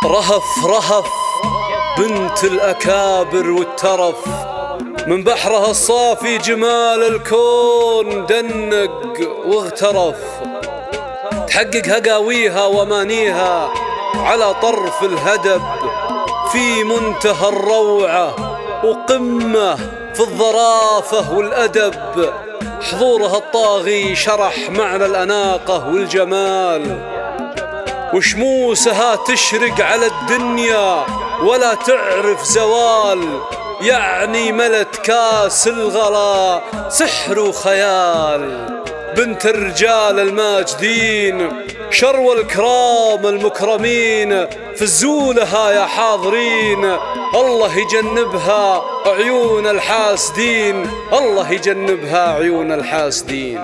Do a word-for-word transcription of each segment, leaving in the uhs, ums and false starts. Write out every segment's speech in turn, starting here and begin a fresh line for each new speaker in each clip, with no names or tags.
رهف رهف بنت الأكابر والترف، من بحرها الصافي جمال الكون دنق واغترف. تحقق هقاويها ومانيها على طرف الهدب، في منتهى الروعة وقمة في الظرافة والأدب. حضورها الطاغي شرح معنى الأناقة والجمال، وشموسها تشرق على الدنيا ولا تعرف زوال. يعني ملت كاس الغلا سحر وخيال. بنت الرجال الماجدين شرو الكرام المكرمين، فزولها يا حاضرين الله يجنبها عيون الحاسدين، الله يجنبها عيون الحاسدين.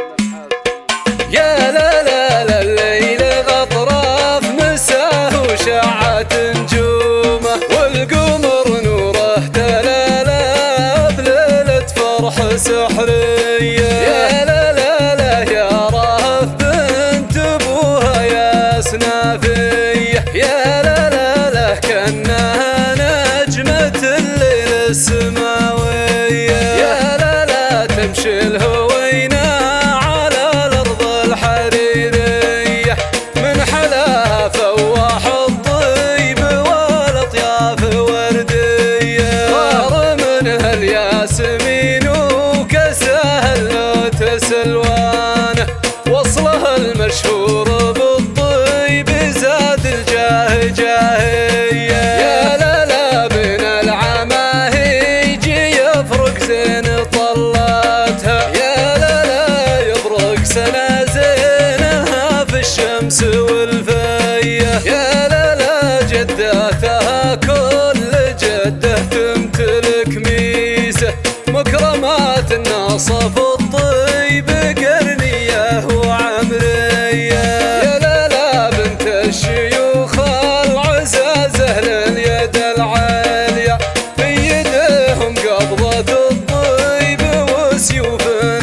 يا لا لا لا الليل غطرة في مساه وشعت نجومه، والقمر نوره تلالا بليلة فرح سحرية. يا لا لا لا يا رهف بنت ابوها يا سنافية. يا لا لا لا كأنها نجمة الليل السماوية. يا لا لا تمشي الهوينة على الأرض الحريرية، من حلاها فواح الطيب والأطياف وردية. طار منها الياسمين وكساها اللوتس الوانه، وصلها المشهور بالطيب زاد الجاه جاهية. يا لا لا بين العماهيج يفرق زين طلاتها. يا لا لا يبرق سنة زينها في الشمس والفية. يا لا لا جداتها كل جده تمتلك ميزة، مكرمات الناصف الطيب قرنية وعمرية. يا لا لا بنت الشيوخ العزازة لليد العالية، في يدهم قبضة الطيب وسيوف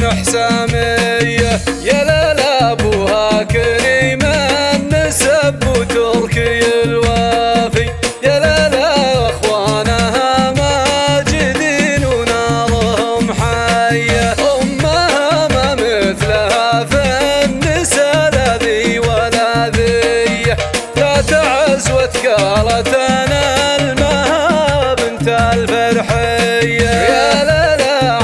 حسامية. يا لا لا ابوها كريم النسب وتركي الوافي. يا لا لا اخوانها ماجدين ونارهم حية، امها ما مثلها في النساء لا ذي ولا ذي. لا تعز وتقالت انا المها بنت الفرحية. يا لا لا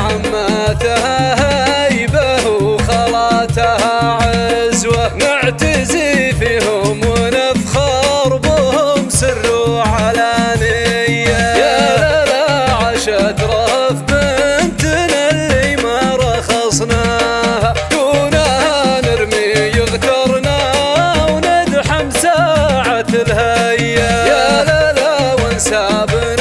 عماتها هيبة وخالاتها عزوة، نعتزي فيهم ونفخر بهم سر وعلانية. يا لا لا عاشت رهف بنتنا اللي ما رخصناها، دونها نرمي يغترنا وندحم ساعة الهية. يا لا لا وانسابنا